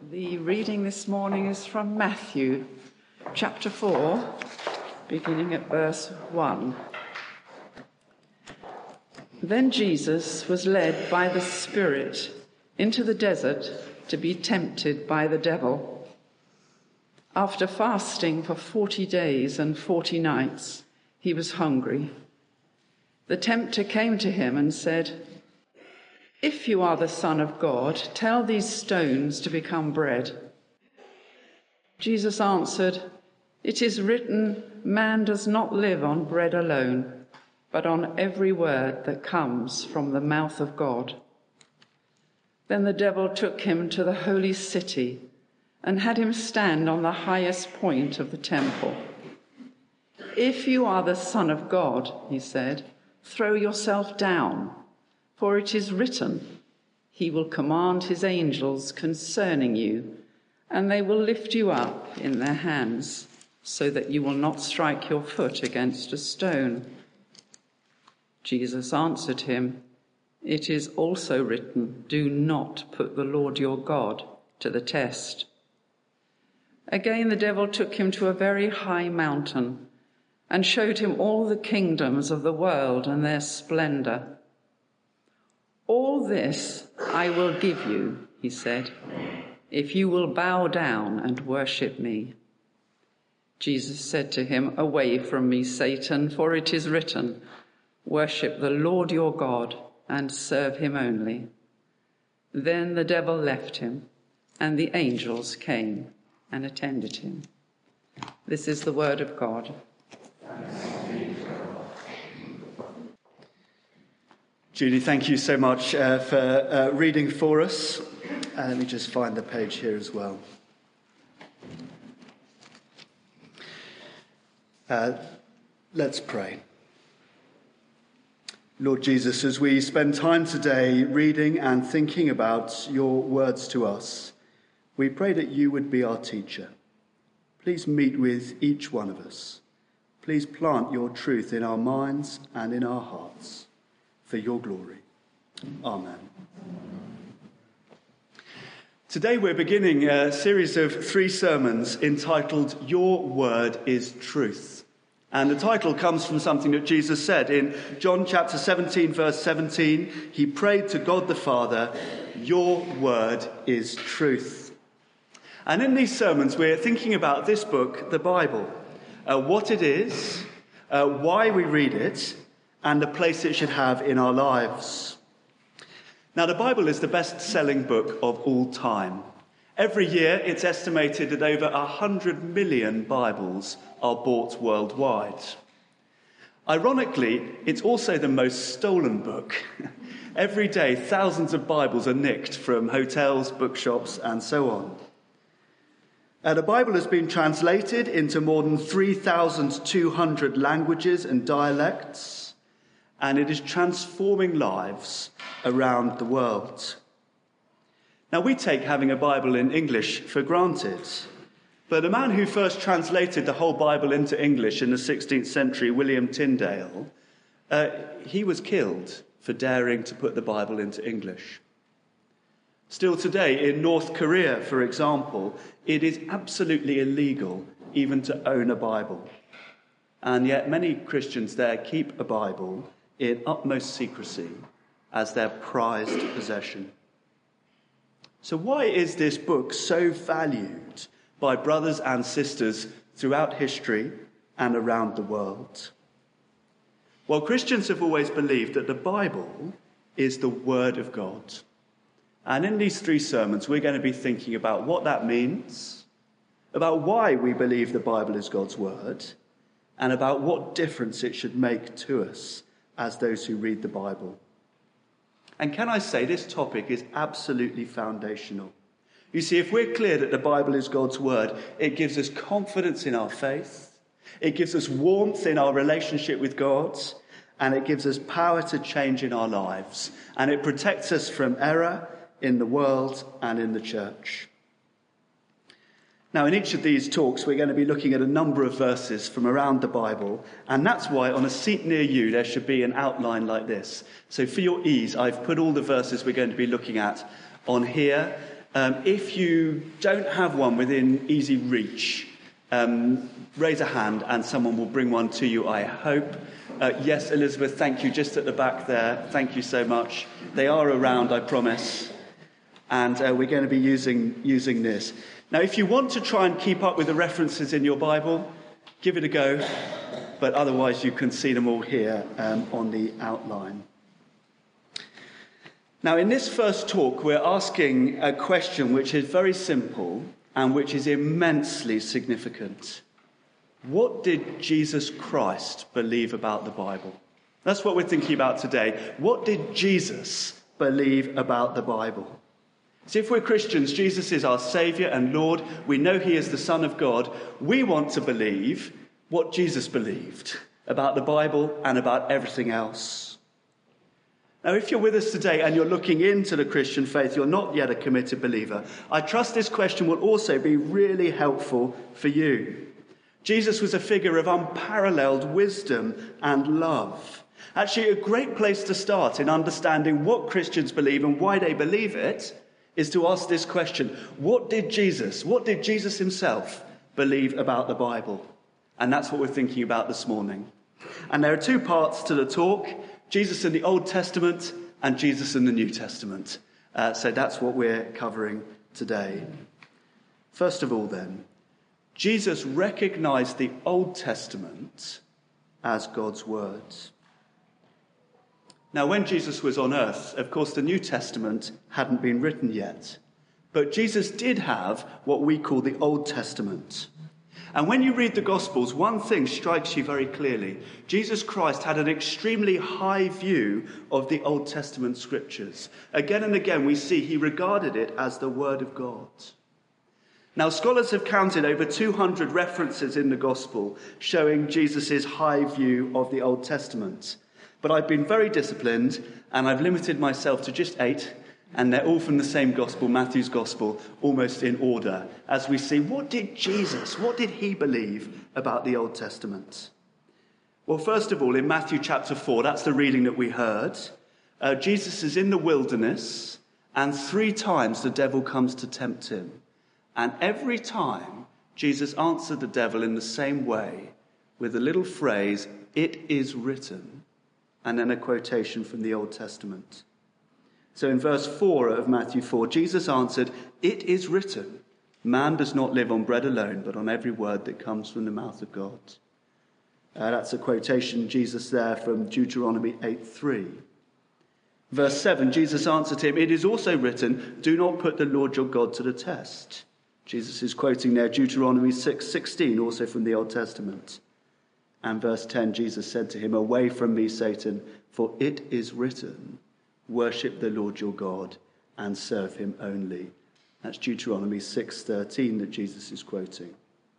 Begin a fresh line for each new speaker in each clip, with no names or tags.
The reading this morning is from Matthew, chapter 4, beginning at verse 1. Then Jesus was led by the Spirit into the desert to be tempted by the devil. After fasting for 40 days and 40 nights, he was hungry. The tempter came to him and said, "If you are the Son of God, tell these stones to become bread." Jesus answered, "It is written, man does not live on bread alone, but on every word that comes from the mouth of God." Then the devil took him to the holy city and had him stand on the highest point of the temple. "If you are the Son of God," he said, "throw yourself down. For it is written, he will command his angels concerning you, and they will lift you up in their hands, so that you will not strike your foot against a stone." Jesus answered him, "It is also written, do not put the Lord your God to the test." Again the devil took him to a very high mountain and showed him all the kingdoms of the world and their splendor. "All this I will give you," he said, "if you will bow down and worship me." Jesus said to him, "Away from me, Satan, for it is written, worship the Lord your God and serve him only." Then the devil left him, and the angels came and attended him. This is the word of God.
Judy, thank you so much for reading for us. Let me just find the page here as well. Let's pray. Lord Jesus, as we spend time today reading and thinking about your words to us, we pray that you would be our teacher. Please meet with each one of us. Please plant your truth in our minds and in our hearts. For your glory. Amen. Today we're beginning a series of 3 sermons entitled Your Word is Truth. And the title comes from something that Jesus said in John chapter 17, verse 17. He prayed to God the Father, "Your word is truth." And in these sermons we're thinking about this book, the Bible, what it is, why we read it, and the place it should have in our lives. Now, the Bible is the best-selling book of all time. Every year, it's estimated that over 100 million Bibles are bought worldwide. Ironically, it's also the most stolen book. Every day, thousands of Bibles are nicked from hotels, bookshops, and so on. The Bible has been translated into more than 3,200 languages and dialects, and it is transforming lives around the world. Now, we take having a Bible in English for granted, but the man who first translated the whole Bible into English in the 16th century, William Tyndale, he was killed for daring to put the Bible into English. Still today, in North Korea, for example, it is absolutely illegal even to own a Bible. And yet many Christians there keep a Bible in utmost secrecy as their prized possession. So why is this book so valued by brothers and sisters throughout history and around the world? Well, Christians have always believed that the Bible is the Word of God. And in these 3 sermons, we're going to be thinking about what that means, about why we believe the Bible is God's Word, and about what difference it should make to us as those who read the Bible. And can I say, this topic is absolutely foundational. You see, if we're clear that the Bible is God's word, it gives us confidence in our faith, it gives us warmth in our relationship with God, and it gives us power to change in our lives. And it protects us from error in the world and in the church. Now, in each of these talks, we're going to be looking at a number of verses from around the Bible, and that's why on a seat near you there should be an outline like this. So for your ease, I've put all the verses we're going to be looking at on here, If you don't have one within easy reach, raise a hand and someone will bring one to you, I hope. Yes, Elizabeth, thank you, just at the back there. Thank you so much. They are around, I promise. And we're going to be using this. Now, if you want to try and keep up with the references in your Bible, give it a go. But otherwise, you can see them all here on the outline. Now, in this first talk, we're asking a question which is very simple and which is immensely significant. What did Jesus Christ believe about the Bible? That's what we're thinking about today. What did Jesus believe about the Bible? See, if we're Christians, Jesus is our Saviour and Lord. We know he is the Son of God. We want to believe what Jesus believed about the Bible and about everything else. Now, if you're with us today and you're looking into the Christian faith, you're not yet a committed believer, I trust this question will also be really helpful for you. Jesus was a figure of unparalleled wisdom and love. Actually, a great place to start in understanding what Christians believe and why they believe it is to ask this question: what did Jesus himself believe about the Bible? And that's what we're thinking about this morning. And there are two parts to the talk: Jesus in the Old Testament and Jesus in the New Testament. So that's what we're covering today. First of all, then, Jesus recognized the Old Testament as God's words. Now, when Jesus was on earth, of course, the New Testament hadn't been written yet. But Jesus did have what we call the Old Testament. And when you read the Gospels, one thing strikes you very clearly. Jesus Christ had an extremely high view of the Old Testament scriptures. Again and again, we see he regarded it as the Word of God. Now, scholars have counted over 200 references in the Gospel showing Jesus' high view of the Old Testament. But I've been very disciplined, and I've limited myself to just 8, and they're all from the same Gospel, Matthew's Gospel, almost in order, as we see what did he believe about the Old Testament? Well, first of all, in Matthew chapter 4, that's the reading that we heard, Jesus is in the wilderness, and 3 times the devil comes to tempt him. And every time, Jesus answered the devil in the same way, with a little phrase, "It is written," and then a quotation from the Old Testament. So in verse 4 of Matthew 4, Jesus answered, "It is written, man does not live on bread alone, but on every word that comes from the mouth of God." That's a quotation, Jesus there, from Deuteronomy 8:3. Verse 7, Jesus answered him, "It is also written, do not put the Lord your God to the test." Jesus is quoting there Deuteronomy 6:16, also from the Old Testament. And verse 10, Jesus said to him, "Away from me, Satan, for it is written, worship the Lord your God and serve him only." That's Deuteronomy 6:13 that Jesus is quoting.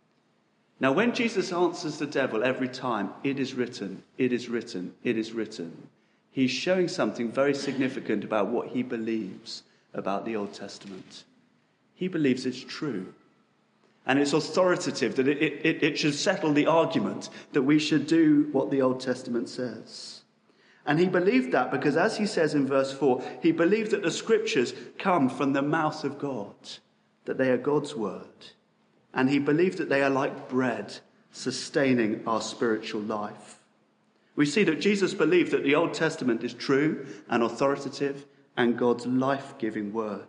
Now, when Jesus answers the devil every time, "It is written, it is written, it is written," he's showing something very significant about what he believes about the Old Testament. He believes it's true. And it's authoritative, that it should settle the argument that we should do what the Old Testament says. And he believed that because, as he says in verse 4, he believed that the scriptures come from the mouth of God, that they are God's word. And he believed that they are like bread, sustaining our spiritual life. We see that Jesus believed that the Old Testament is true and authoritative and God's life-giving word.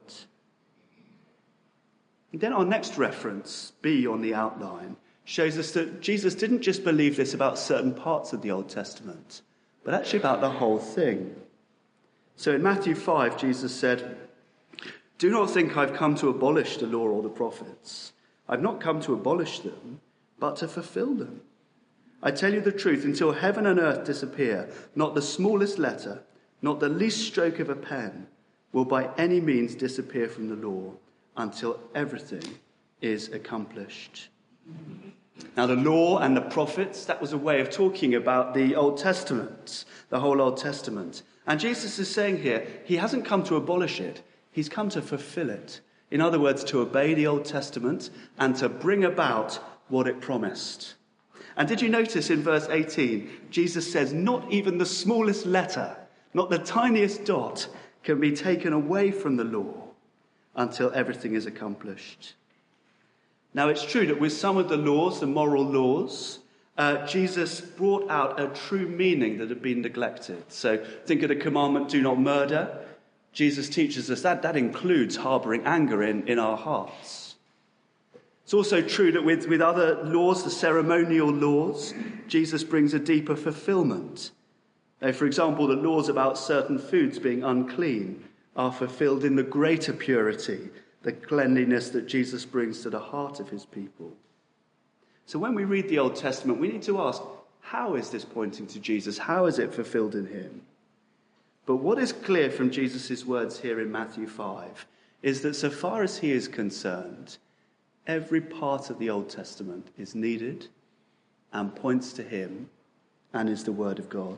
And then our next reference, B on the outline, shows us that Jesus didn't just believe this about certain parts of the Old Testament, but actually about the whole thing. So in Matthew 5, Jesus said, "Do not think I've come to abolish the law or the prophets. I've not come to abolish them, but to fulfill them. I tell you the truth, until heaven and earth disappear, not the smallest letter, not the least stroke of a pen, will by any means disappear from the law, until everything is accomplished." Now, the law and the prophets, that was a way of talking about the Old Testament, the whole Old Testament. And Jesus is saying here, he hasn't come to abolish it, he's come to fulfill it. In other words, to obey the Old Testament and to bring about what it promised. And did you notice in verse 18, Jesus says, not even the smallest letter, not the tiniest dot, can be taken away from the law. until everything is accomplished. Now, it's true that with some of the laws, the moral laws, Jesus brought out a true meaning that had been neglected. So think of the commandment, do not murder. Jesus teaches us that includes harbouring anger in our hearts. It's also true that with other laws, the ceremonial laws, Jesus brings a deeper fulfillment. For example, the laws about certain foods being unclean are fulfilled in the greater purity, the cleanliness that Jesus brings to the heart of his people. So when we read the Old Testament, we need to ask, how is this pointing to Jesus? How is it fulfilled in him? But what is clear from Jesus' words here in Matthew 5 is that so far as he is concerned, every part of the Old Testament is needed and points to him and is the word of God.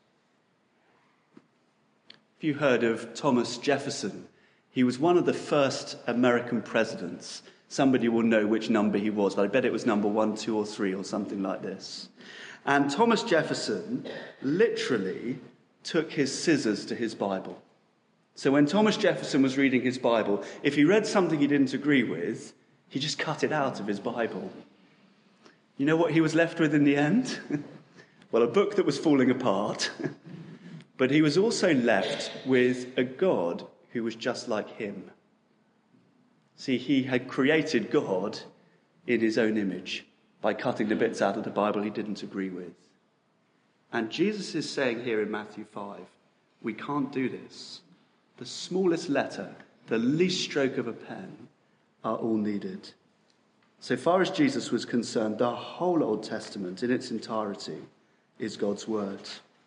If you heard of Thomas Jefferson, he was one of the first American presidents. Somebody will know which number he was, but I bet it was number 1, 2, or 3 or something like this. And Thomas Jefferson literally took his scissors to his Bible. So when Thomas Jefferson was reading his Bible, if he read something he didn't agree with, he just cut it out of his Bible. You know what he was left with in the end? Well, a book that was falling apart. But he was also left with a God who was just like him. See, he had created God in his own image by cutting the bits out of the Bible he didn't agree with. And Jesus is saying here in Matthew 5, we can't do this. The smallest letter, the least stroke of a pen are all needed. So far as Jesus was concerned, the whole Old Testament in its entirety is God's word.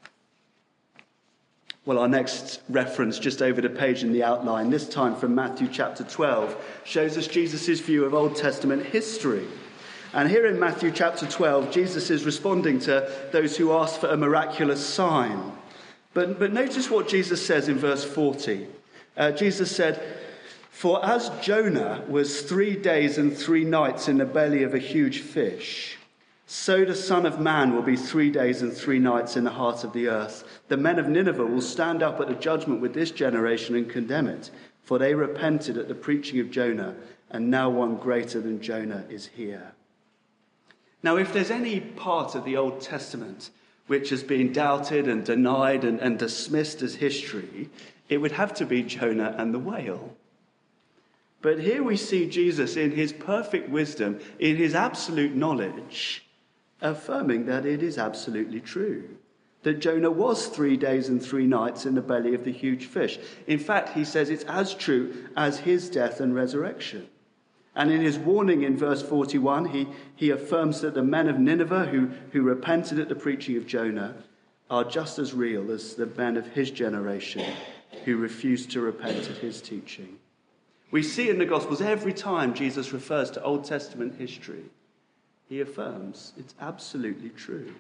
Well, our next reference just over the page in the outline, this time from Matthew chapter 12, shows us Jesus' view of Old Testament history. And here in Matthew chapter 12, Jesus is responding to those who ask for a miraculous sign. But notice what Jesus says in verse 40. Jesus said, "For as Jonah was 3 days and 3 nights in the belly of a huge fish, so the Son of Man will be 3 days and 3 nights in the heart of the earth. The men of Nineveh will stand up at the judgment with this generation and condemn it, for they repented at the preaching of Jonah, and now one greater than Jonah is here." Now, if there's any part of the Old Testament which has been doubted and denied and dismissed as history, it would have to be Jonah and the whale. But here we see Jesus in his perfect wisdom, in his absolute knowledge, affirming that it is absolutely true, that Jonah was 3 days and 3 nights in the belly of the huge fish. In fact, he says it's as true as his death and resurrection. And in his warning in verse 41, he affirms that the men of Nineveh who repented at the preaching of Jonah are just as real as the men of his generation who refused to repent at his teaching. We see in the Gospels every time Jesus refers to Old Testament history, he affirms it's absolutely true.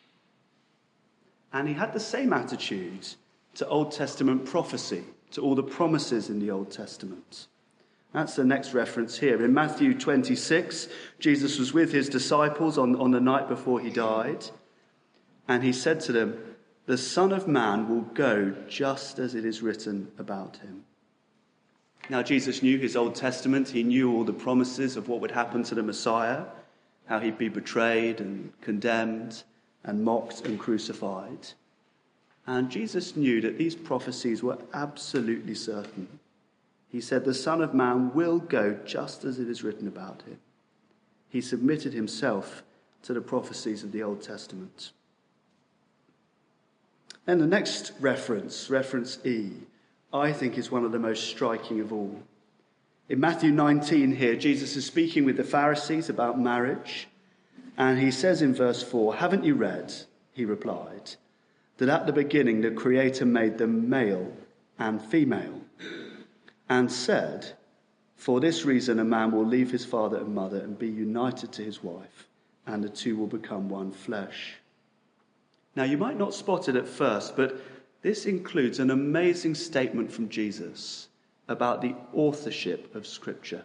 And he had the same attitude to Old Testament prophecy, to all the promises in the Old Testament. That's the next reference here. In Matthew 26, Jesus was with his disciples on the night before he died, and he said to them, "The Son of Man will go just as it is written about him." Now, Jesus knew his Old Testament. He knew all the promises of what would happen to the Messiah, how he'd be betrayed and condemned and mocked and crucified. And Jesus knew that these prophecies were absolutely certain. He said, "The Son of Man will go just as it is written about him." He submitted himself to the prophecies of the Old Testament. And the next reference E, I think is one of the most striking of all. In Matthew 19 here, Jesus is speaking with the Pharisees about marriage. And he says in verse 4, "Haven't you read," he replied, "that at the beginning the Creator made them male and female, and said, 'For this reason a man will leave his father and mother and be united to his wife, and the two will become one flesh.'" Now, you might not spot it at first, but this includes an amazing statement from Jesus about the authorship of Scripture.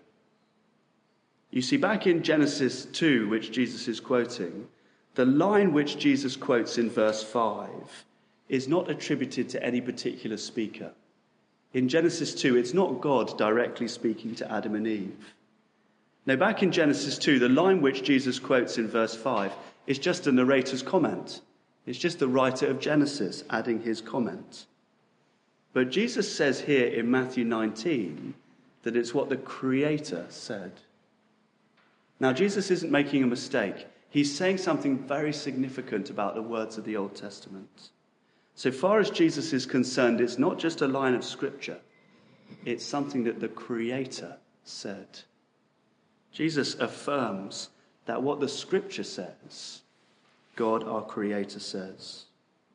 You see, back in Genesis 2, which Jesus is quoting, the line which Jesus quotes in verse 5 is not attributed to any particular speaker. In Genesis 2, it's not God directly speaking to Adam and Eve. Now, back in Genesis 2, the line which Jesus quotes in verse 5 is just a narrator's comment. It's just the writer of Genesis adding his comment. But Jesus says here in Matthew 19 that it's what the Creator said. Now, Jesus isn't making a mistake. He's saying something very significant about the words of the Old Testament. So far as Jesus is concerned, it's not just a line of scripture. It's something that the Creator said. Jesus affirms that what the scripture says, God our Creator says.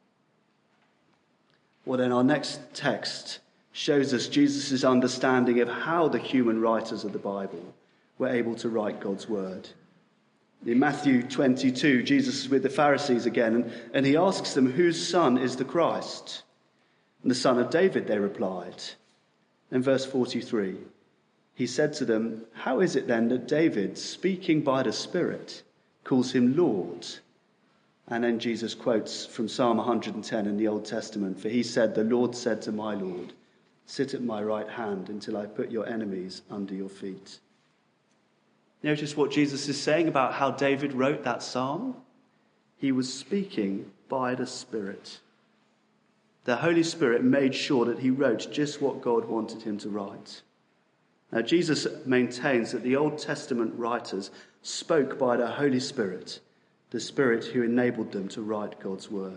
Well, then our next text shows us Jesus' understanding of how the human writers of the Bible were able to write God's word. In Matthew 22, Jesus is with the Pharisees again, and he asks them, whose son is the Christ? And the son of David, they replied. In verse 43, he said to them, how is it then that David, speaking by the Spirit, calls him Lord? And then Jesus quotes from Psalm 110 in the Old Testament, for he said, the Lord said to my Lord, sit at my right hand until I put your enemies under your feet. Notice what Jesus is saying about how David wrote that psalm. He was speaking by the Spirit. The Holy Spirit made sure that he wrote just what God wanted him to write. Now, Jesus maintains that the Old Testament writers spoke by the Holy Spirit, the Spirit who enabled them to write God's word.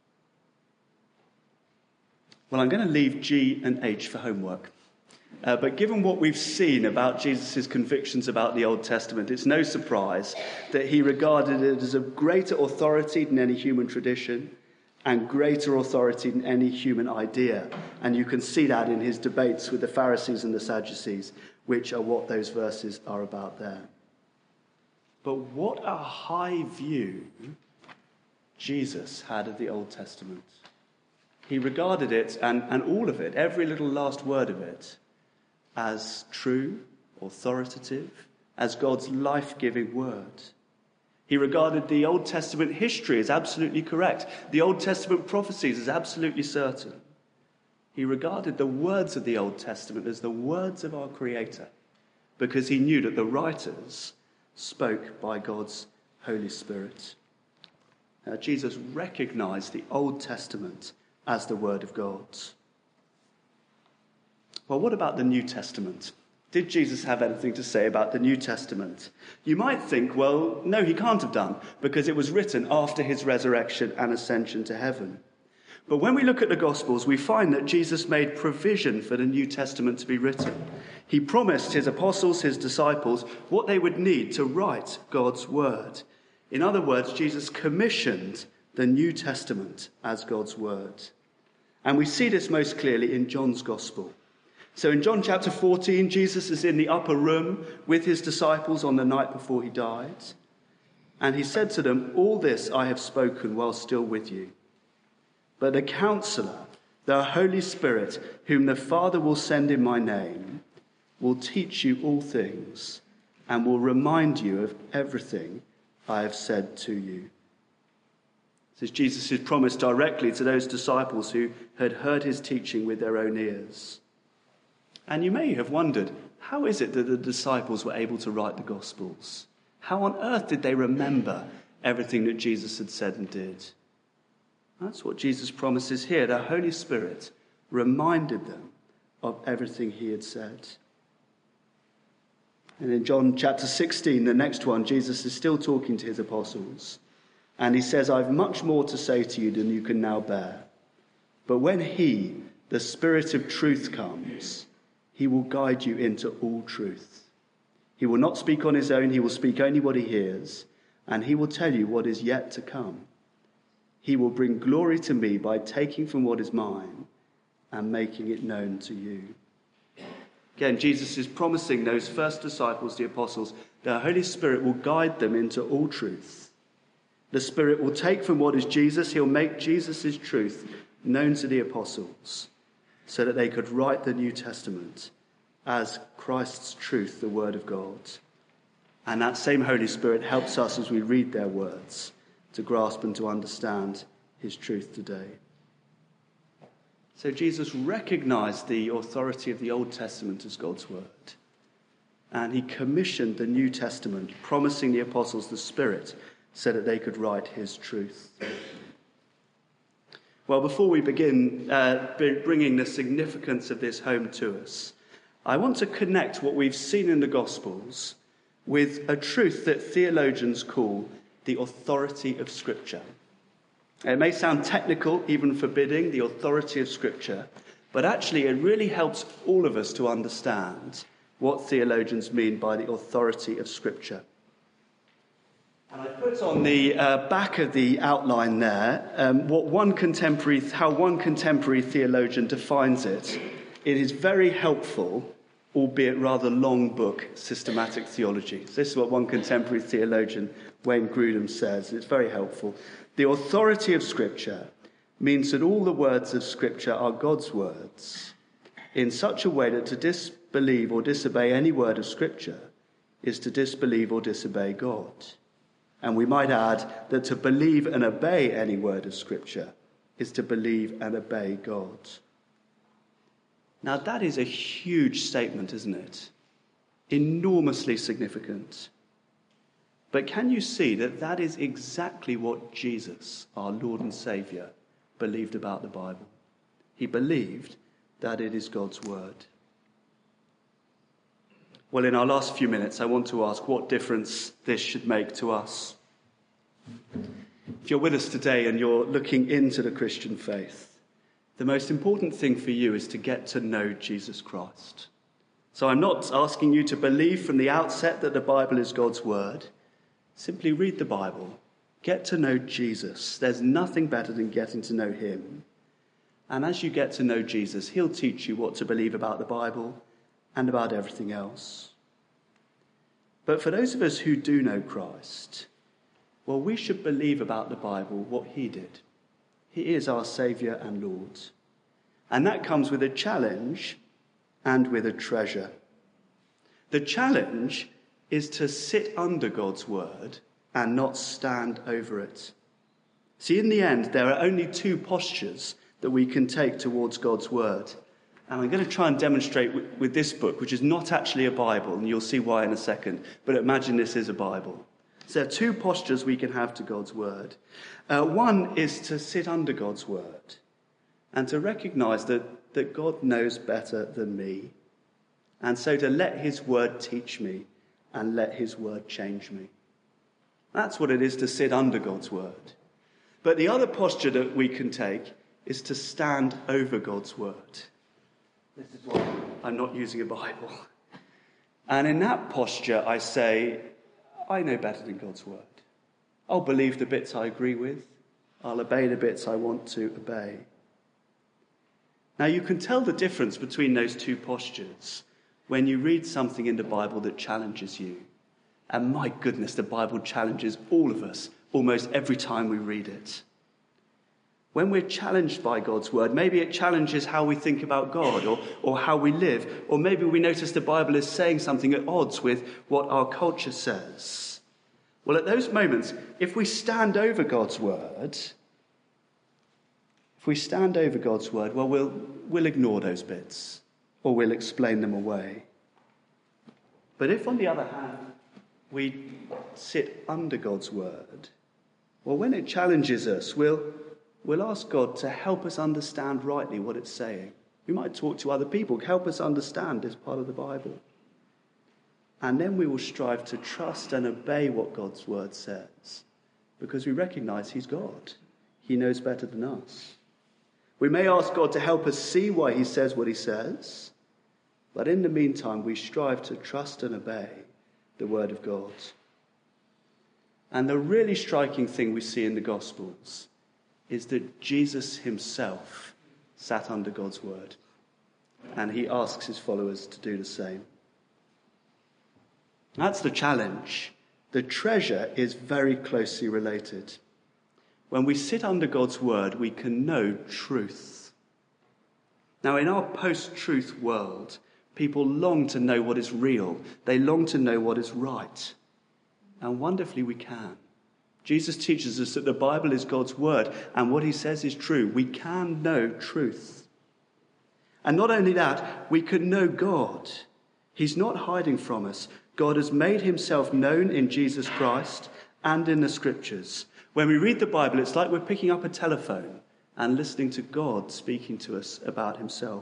Well, I'm going to leave G and H for homework. But given what we've seen about Jesus' convictions about the Old Testament, it's no surprise that he regarded it as of greater authority than any human tradition and greater authority than any human idea. And you can see that in his debates with the Pharisees and the Sadducees, which are what those verses are about there. But what a high view Jesus had of the Old Testament. He regarded it, and all of it, every little last word of it, as true, authoritative, as God's life-giving word. He regarded the Old Testament history as absolutely correct, the Old Testament prophecies as absolutely certain. He regarded the words of the Old Testament as the words of our Creator, because he knew that the writers spoke by God's Holy Spirit. Jesus recognized the Old Testament as the Word of God. Well, what about the New Testament? Did Jesus have anything to say about the New Testament? You might think, well, no, he can't have done, because it was written after his resurrection and ascension to heaven. But when we look at the Gospels, we find that Jesus made provision for the New Testament to be written. He promised his apostles, his disciples, what they would need to write God's word. In other words, Jesus commissioned the New Testament as God's word. And we see this most clearly in John's Gospel. So in John chapter 14, Jesus is in the upper room with his disciples on the night before he died. And he said to them, all this I have spoken while still with you. But the Counselor, the Holy Spirit, whom the Father will send in my name, will teach you all things and will remind you of everything I have said to you. This is Jesus' promise directly to those disciples who had heard his teaching with their own ears. And you may have wondered, how is it that the disciples were able to write the Gospels? How on earth did they remember everything that Jesus had said and did? That's what Jesus promises here. The Holy Spirit reminded them of everything he had said. And in John chapter 16, the next one, Jesus is still talking to his apostles. And he says, I've much more to say to you than you can now bear. But when he, the Spirit of truth, comes, he will guide you into all truth. He will not speak on his own. He will speak only what he hears. And he will tell you what is yet to come. He will bring glory to me by taking from what is mine and making it known to you. Again, Jesus is promising those first disciples, the apostles, the Holy Spirit will guide them into all truth. The Spirit will take from what is Jesus, he'll make Jesus' truth known to the apostles so that they could write the New Testament as Christ's truth, the Word of God. And that same Holy Spirit helps us as we read their words to grasp and to understand his truth today. So Jesus recognized the authority of the Old Testament as God's word. And he commissioned the New Testament, promising the apostles the Spirit so that they could write his truth. Well, before we begin bringing the significance of this home to us, I want to connect what we've seen in the Gospels with a truth that theologians call the authority of Scripture. It may sound technical, even forbidding, the authority of Scripture, but actually it really helps all of us to understand what theologians mean by the authority of Scripture. And I put on the back of the outline there how one contemporary theologian defines it. It is very helpful, albeit rather long book, Systematic Theology. So this is what one contemporary theologian, Wayne Grudem, says. It's very helpful. The authority of Scripture means that all the words of Scripture are God's words in such a way that to disbelieve or disobey any word of Scripture is to disbelieve or disobey God. And we might add that to believe and obey any word of Scripture is to believe and obey God. Now that is a huge statement, isn't it? Enormously significant. But can you see that that is exactly what Jesus, our Lord and Saviour, believed about the Bible? He believed that it is God's word. Well, in our last few minutes, I want to ask what difference this should make to us. If you're with us today and you're looking into the Christian faith, the most important thing for you is to get to know Jesus Christ. So I'm not asking you to believe from the outset that the Bible is God's word. Simply read the Bible. Get to know Jesus. There's nothing better than getting to know him. And as you get to know Jesus, he'll teach you what to believe about the Bible and about everything else. But for those of us who do know Christ, well, we should believe about the Bible what he did. He is our Saviour and Lord. And that comes with a challenge and with a treasure. The challenge is to sit under God's word and not stand over it. See, in the end, there are only two postures that we can take towards God's word. And I'm going to try and demonstrate with this book, which is not actually a Bible, and you'll see why in a second, but imagine this is a Bible. So there are two postures we can have to God's word. One is to sit under God's word and to recognize that God knows better than me. And so to let his word teach me and let his word change me. That's what it is to sit under God's word. But the other posture that we can take is to stand over God's word. This is why I'm not using a Bible. And in that posture, I say, I know better than God's word. I'll believe the bits I agree with. I'll obey the bits I want to obey. Now, you can tell the difference between those two postures when you read something in the Bible that challenges you. And my goodness, the Bible challenges all of us almost every time we read it. When we're challenged by God's word, maybe it challenges how we think about God or how we live. Or maybe we notice the Bible is saying something at odds with what our culture says. Well, at those moments, if we stand over God's word, well, we'll ignore those bits or we'll explain them away. But if, on the other hand, we sit under God's word, well, when it challenges us, we'll ask God to help us understand rightly what it's saying. We might talk to other people, help us understand this part of the Bible. And then we will strive to trust and obey what God's word says, because we recognize he's God. He knows better than us. We may ask God to help us see why he says what he says, but in the meantime, we strive to trust and obey the word of God. And the really striking thing we see in the Gospels is that Jesus himself sat under God's word, and he asks his followers to do the same. That's the challenge. The treasure is very closely related. When we sit under God's word, we can know truth. Now, in our post-truth world, people long to know what is real. They long to know what is right. And wonderfully, we can. Jesus teaches us that the Bible is God's word, and what he says is true. We can know truth. And not only that, we can know God. He's not hiding from us. God has made himself known in Jesus Christ and in the scriptures. When we read the Bible, it's like we're picking up a telephone and listening to God speaking to us about himself.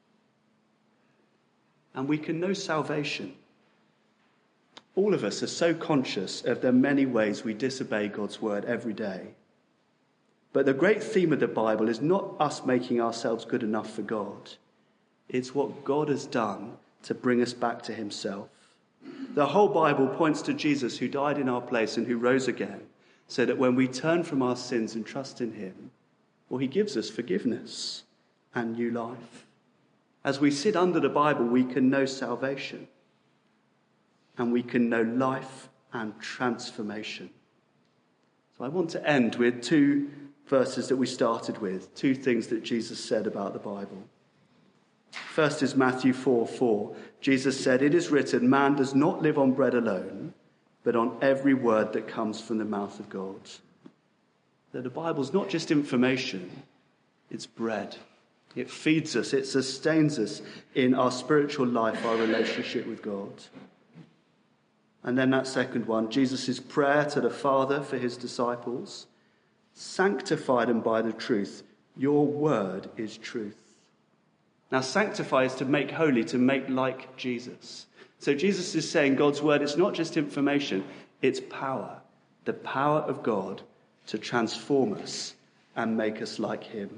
And we can know salvation. All of us are so conscious of the many ways we disobey God's word every day. But the great theme of the Bible is not us making ourselves good enough for God. It's what God has done to bring us back to himself. The whole Bible points to Jesus, who died in our place and who rose again, so that when we turn from our sins and trust in him, well, he gives us forgiveness and new life. As we sit under the Bible, we can know salvation, and we can know life and transformation. So I want to end with two verses that we started with, two things that Jesus said about the Bible. First is Matthew 4:4. Jesus said, "It is written, man does not live on bread alone, but on every word that comes from the mouth of God." That the Bible's not just information, it's bread. It feeds us, it sustains us in our spiritual life, our relationship with God. And then that second one, Jesus' prayer to the Father for his disciples: "Sanctify them by the truth. Your word is truth." Now, sanctify is to make holy, to make like Jesus. So Jesus is saying God's word, it's not just information, it's power. The power of God to transform us and make us like him.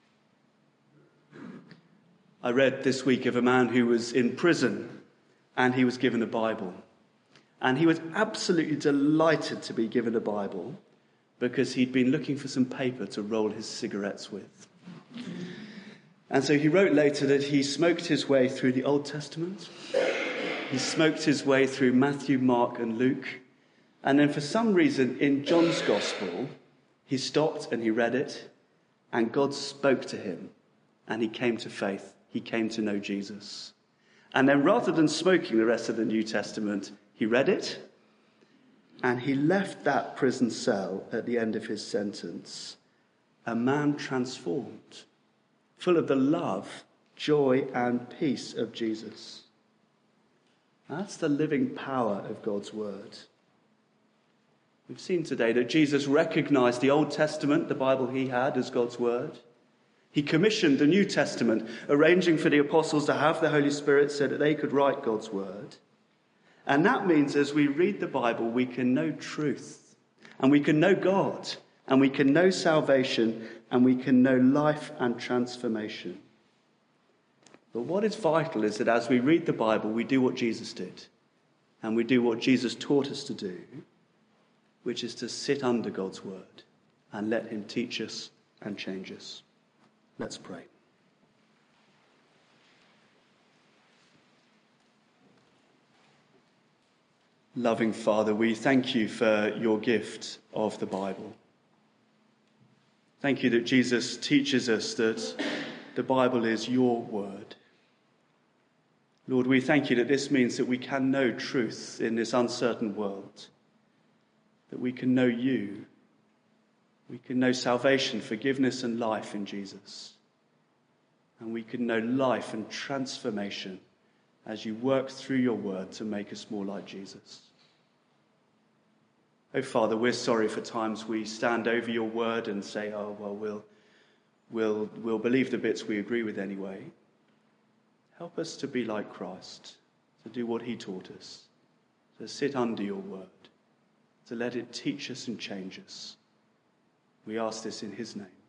I read this week of a man who was in prison and he was given a Bible. And he was absolutely delighted to be given a Bible because he'd been looking for some paper to roll his cigarettes with. And so he wrote later that he smoked his way through the Old Testament. He smoked his way through Matthew, Mark, and Luke. And then for some reason in John's Gospel, he stopped and he read it, and God spoke to him, and he came to faith. He came to know Jesus. And then rather than smoking the rest of the New Testament, he read it, and he left that prison cell at the end of his sentence, a man transformed, full of the love, joy, and peace of Jesus. That's the living power of God's word. We've seen today that Jesus recognized the Old Testament, the Bible he had, as God's word. He commissioned the New Testament, arranging for the apostles to have the Holy Spirit so that they could write God's word. And that means as we read the Bible, we can know truth, and we can know God, and we can know salvation, and we can know life and transformation. But what is vital is that as we read the Bible, we do what Jesus did, and we do what Jesus taught us to do, which is to sit under God's word and let him teach us and change us. Let's pray. Loving Father, we thank you for your gift of the Bible. Thank you that Jesus teaches us that the Bible is your word. Lord, we thank you that this means that we can know truth in this uncertain world, that we can know you, we can know salvation, forgiveness, and life in Jesus. And we can know life and transformation as you work through your word to make us more like Jesus. Oh, Father, we're sorry for times we stand over your word and say, oh, well, we'll believe the bits we agree with anyway. Help us to be like Christ, to do what he taught us, to sit under your word, to let it teach us and change us. We ask this in his name.